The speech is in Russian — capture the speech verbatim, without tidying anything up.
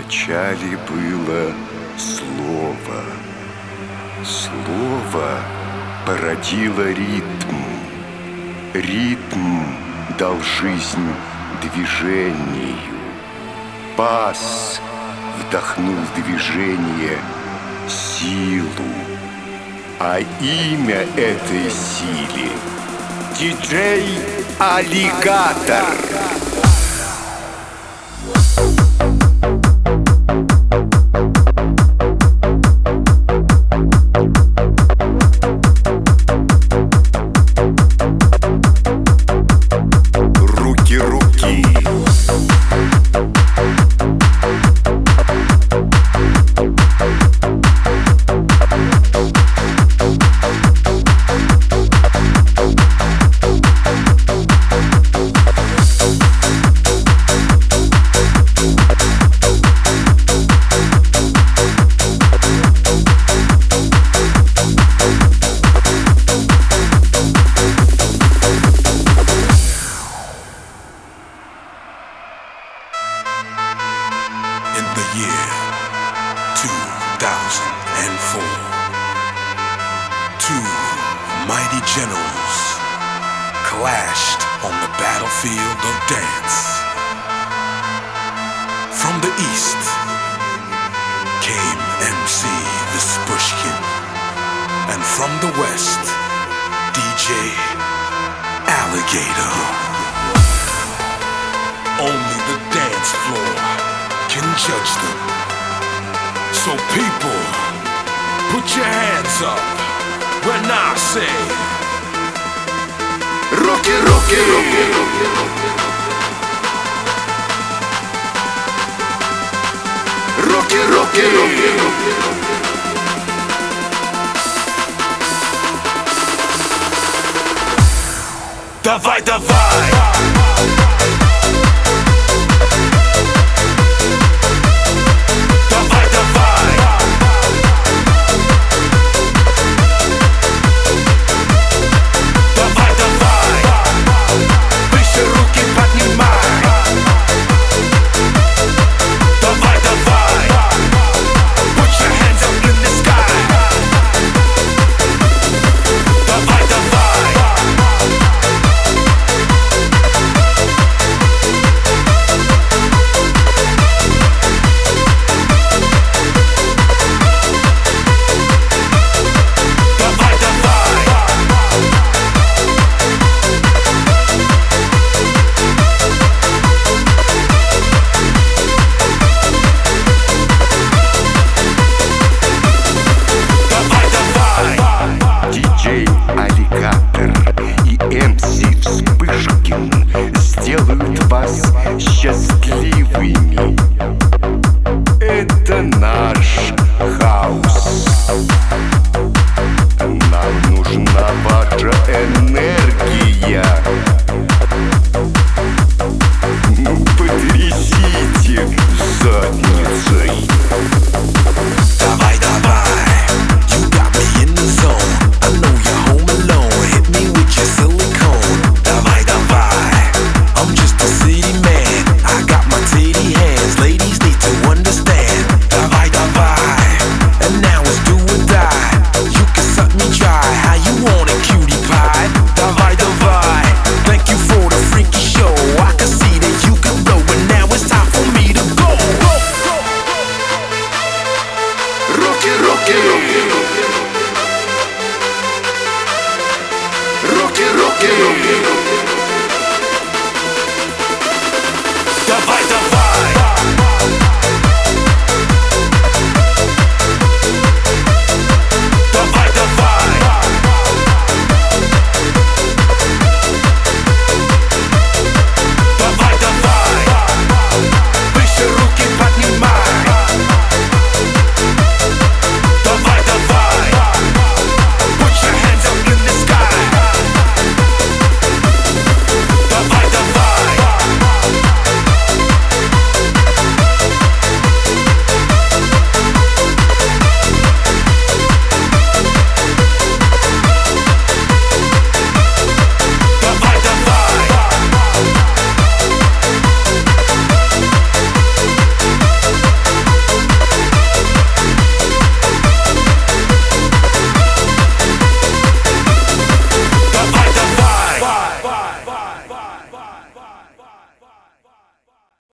начале было слово. Слово породило ритм. Ритм дал жизнь движению. Бас вдохнул в движение силу. А имя этой силе — диджей Аллигатор. In the year two thousand four, two mighty generals clashed on the battlefield of dance. From the east came M C Vespushkin, and from the west, D J Alligator. Only the dance floor can judge them. So people, put your hands up when I say Руки, руки, руки, руки, руки, руки, руки, руки. Давай, давай! диджей Аллигатор и эм си Вспышкин сделают вас счастливыми. Это наш хаус.